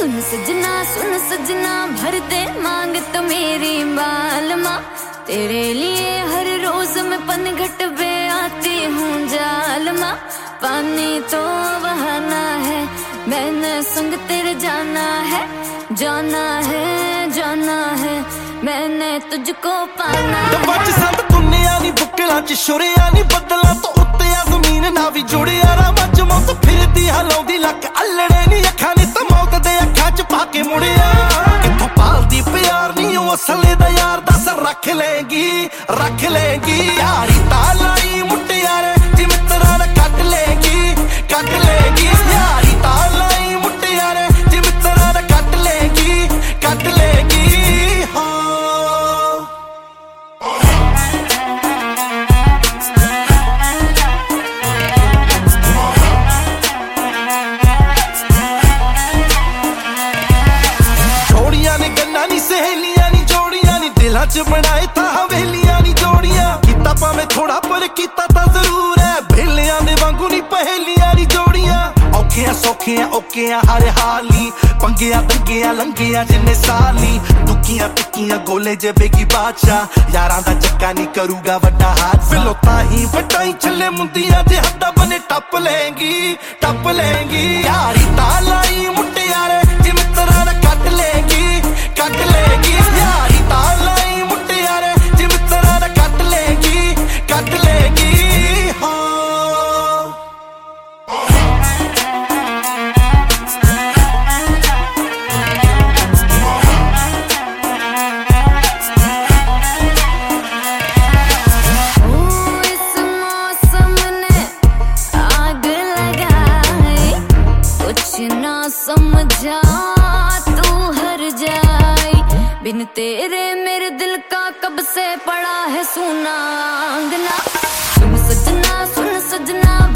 सुन सजना भर दे मांग तो मेरी बालमा। तेरे लिए हर रोज मैं पनघट पे आती हूँ जालमा। पानी तो बहाना है, मैंने संग तेरे जाना है, जाना है, जाना है, मैंने तुझको पाना है। संत दुनिया नी बुकला च शुरिया नी बदला तो उत्ते आ जमीन ना भी जुड़िया रा मच मौत फिरदी हलाउंदी लक अल्लड़े नी अखां नी तो मौत दे अखां च पाके मुड़िया। किथों पालदी प्यार नी ओ असले दा यार दस रख लेगी यारी तालाई मुटियारे जी मित्रा दा कट लेगी यारी तालाई मुटियारे जी मित्रा दा कट लेगी हाँ। सहेलियां नी जोड़ियां नी दिलां च बनाए तां हवेलियां नी जोड़ियां। कीता भावें थोड़ा पर कीता तां जरूर है, बेलियां दे वांगू नी पहेलियां नी जोड़ियां। औखियां सौखियां औखियां हर हाली पंगियां दंगियां लंगियां जिन्ने साली दुखियां टिक्कियां गोले जेबे की बादशाह यारां दा चक्का नी करूगा वड्डा हाथ। फिलो ताही वटाई छले मुंदियां जे हद्दा बने टप लेंगी यारी तालाई मुटियारे जी मित्रा दा कट लेगी यारी तालाई मुटियारे जी मित्रा दा कट लेगी हाँ। इस मौसम ने आग लगाई, कुछ ना समझा तू हर जाई। बिन तेरे मेरे दिल का कब से पड़ा है सुना आंगना। सुन सजना